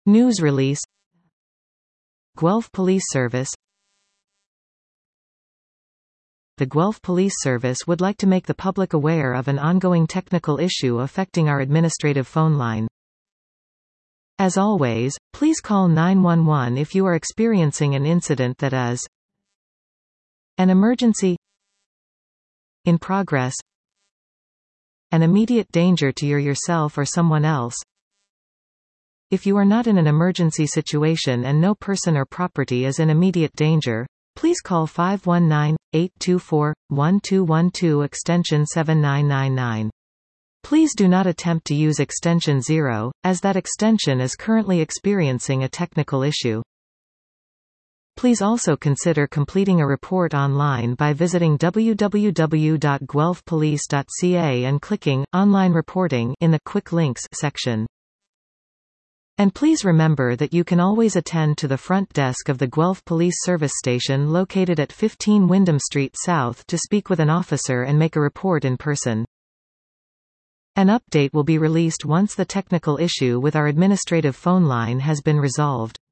News release. Guelph Police Service. The Guelph Police Service would like to make the public aware of an ongoing technical issue affecting our administrative phone line. As always, please call 911 if you are experiencing an incident that is an emergency, in progress, an immediate danger to yourself or someone else. If you are not in an emergency situation and no person or property is in immediate danger, please call 519-824-1212 extension 7999. Please do not attempt to use extension 0, as that extension is currently experiencing a technical issue. Please also consider completing a report online by visiting www.guelphpolice.ca and clicking Online Reporting in the Quick Links section. And please remember that you can always attend to the front desk of the Guelph Police Service Station located at 15 Wyndham Street South to speak with an officer and make a report in person. An update will be released once the technical issue with our administrative phone line has been resolved.